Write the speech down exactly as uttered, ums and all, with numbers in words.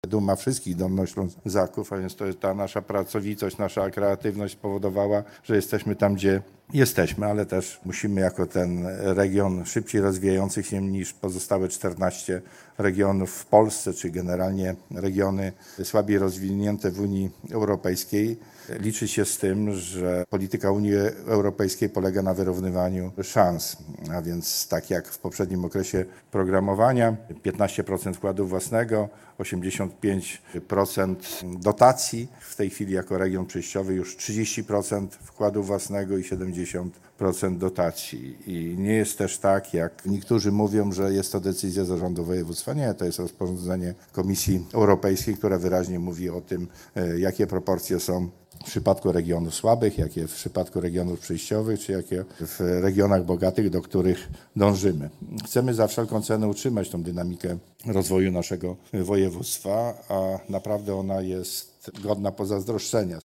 Duma wszystkich Dolnoślązaków, a więc to jest ta nasza pracowitość, nasza kreatywność spowodowała, że jesteśmy tam, gdzie jesteśmy, ale też musimy jako ten region szybciej rozwijający się niż pozostałe czternaście regionów w Polsce, czy generalnie regiony słabiej rozwinięte w Unii Europejskiej, liczyć się z tym, że polityka Unii Europejskiej polega na wyrównywaniu szans, a więc tak jak w poprzednim okresie programowania, piętnaście procent wkładu własnego, osiemdziesiąt pięć procent dotacji, w tej chwili jako region przejściowy już trzydzieści procent wkładu własnego i siedemdziesiąt procent dotacji. I nie jest też tak, jak niektórzy mówią, że jest to decyzja zarządu województwa. Nie, to jest rozporządzenie Komisji Europejskiej, która wyraźnie mówi o tym, jakie proporcje są w przypadku regionów słabych, jakie w przypadku regionów przejściowych, czy jakie w regionach bogatych, do których dążymy. Chcemy za wszelką cenę utrzymać tą dynamikę rozwoju naszego województwa, a naprawdę ona jest godna pozazdroszczenia.